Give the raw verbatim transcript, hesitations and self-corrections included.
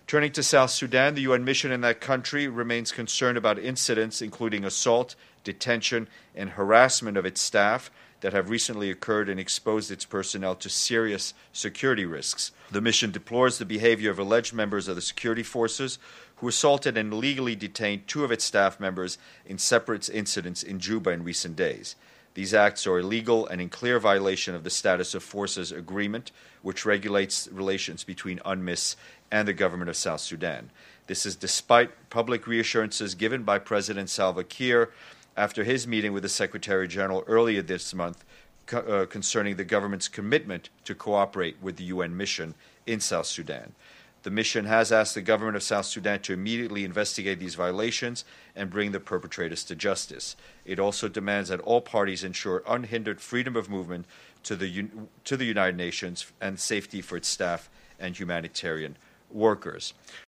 Turning to South Sudan, the U N mission in that country remains concerned about incidents including assault, detention, and harassment of its staff that have recently occurred and exposed its personnel to serious security risks. The mission deplores the behavior of alleged members of the security forces who assaulted and illegally detained two of its staff members in separate incidents in Juba in recent days. These acts are illegal and in clear violation of the Status of Forces Agreement, which regulates relations between UNMISS and the government of South Sudan. This is despite public reassurances given by President Salva Kiir after his meeting with the Secretary General earlier this month co- uh, concerning the government's commitment to cooperate with the U N mission in South Sudan. The mission has asked the government of South Sudan to immediately investigate these violations and bring the perpetrators to justice. It also demands that all parties ensure unhindered freedom of movement to the, to the United Nations and safety for its staff and humanitarian workers.